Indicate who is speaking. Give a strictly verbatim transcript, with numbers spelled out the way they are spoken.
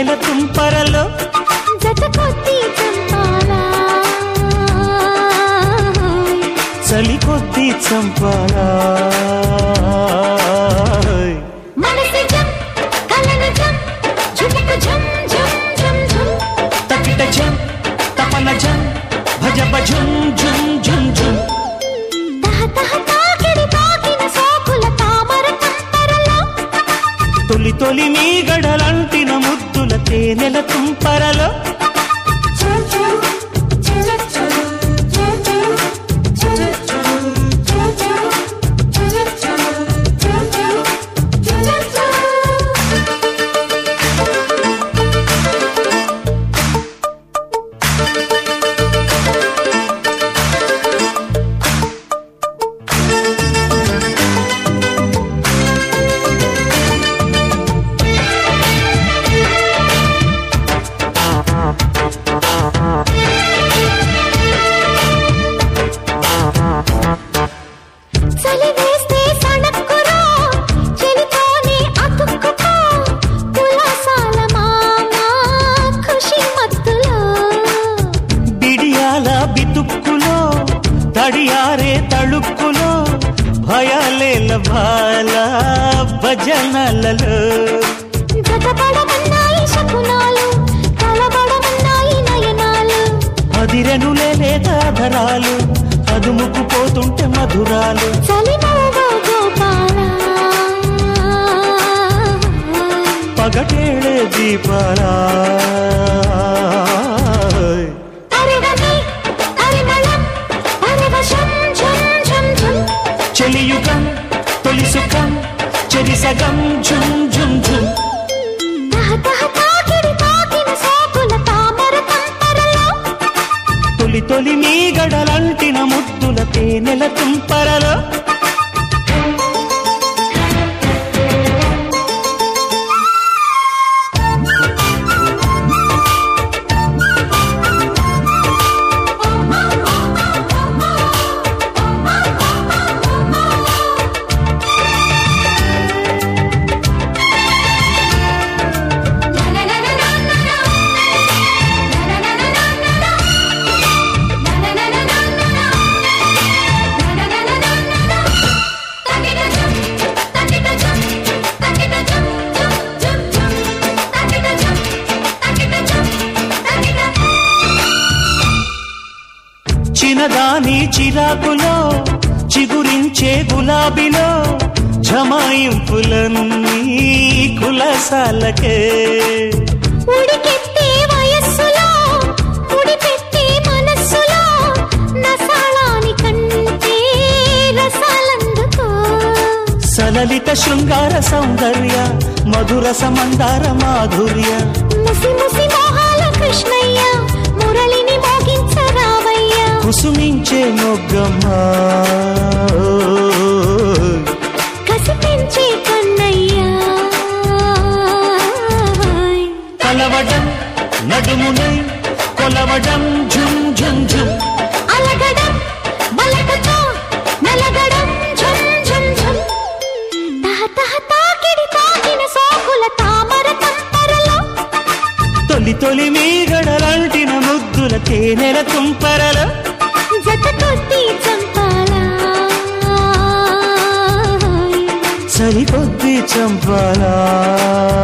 Speaker 1: తేనెల తుంపరలో
Speaker 2: జత కొద్ది చంపాలా
Speaker 1: చలి కొద్ది చంపాలా
Speaker 2: మనసు జం కలను జం ఝుముకు జం జం జం జం
Speaker 1: తకిట జం తపన జం భజ భజం జం జం జం
Speaker 2: తహ తహ తాకిడి తాకిన సోకుల తామర తుంపరలో
Speaker 1: తొలి తొలి మీ గడలంటిన ముద్దుల తేనెల తుంపరలో
Speaker 2: చలి వేస్తే సణక్కురా చెలితోనే అతుక్కుపో కులాసాల మామ ఖుషి మత్తులో
Speaker 1: బిడియాల బితుక్కులో తడియారే తళుక్కులో భయాలేల బాల భజనలలో
Speaker 2: జతపడమన్నాయి శకునాలు కలబడమన్నాయి నయనాలు
Speaker 1: అదిరెనులే లేదాధరాలు అదుముకు పోతుంటే మధురాలు
Speaker 2: చలి నవ్వు గోపాల
Speaker 1: పగటేళే దీపాలా
Speaker 2: అరివని అరిమళం అరివశం ఝం ఝం ఝం
Speaker 1: చెలియుగం తొలి సుఖం చెరిసగం ఝుం ఝుం ఝుం
Speaker 2: తహ తహ తాకిడి తాకిన సోకుల తామర తుంపరలో
Speaker 1: తొలి తొలి మీ గడలంటిన ముద్దుల తేనెల తుంపరలో చిన్నదాని చిరాకులో చిగురించే గులాబీలో జమాయింపులన్నీ కులసాలకే
Speaker 2: ఉడికెత్తే వయస్సులో ఉడిపెట్టే మనస్సులో నసాళాని కంటే రసాలందుకో
Speaker 1: సలలిత శృంగార సౌందర్య మధుర సమందార మాధుర్య
Speaker 2: ముసి ముసి మోహాల కృష్ణయ్య మురళిని మోగించరావయ్య
Speaker 1: కుసుమించే మొగ్గమ్మ
Speaker 2: కసి పెంచే కన్నయ్య
Speaker 1: కలవడం నడుమునై కొలవడం ఝుం ఝుం ఝుం
Speaker 2: అలగడం బలకతో నలగడం ఝం ఝం ఝం తహ తహ తాకిడి తాకిన సోకుల తామర తుంపరలో
Speaker 1: తొలి తొలి మీ గడలంటిన ముద్దుల తేనెల తుంపరలో
Speaker 2: జత కొద్ది చంపాలా
Speaker 1: సరికొద్ది చంపాలా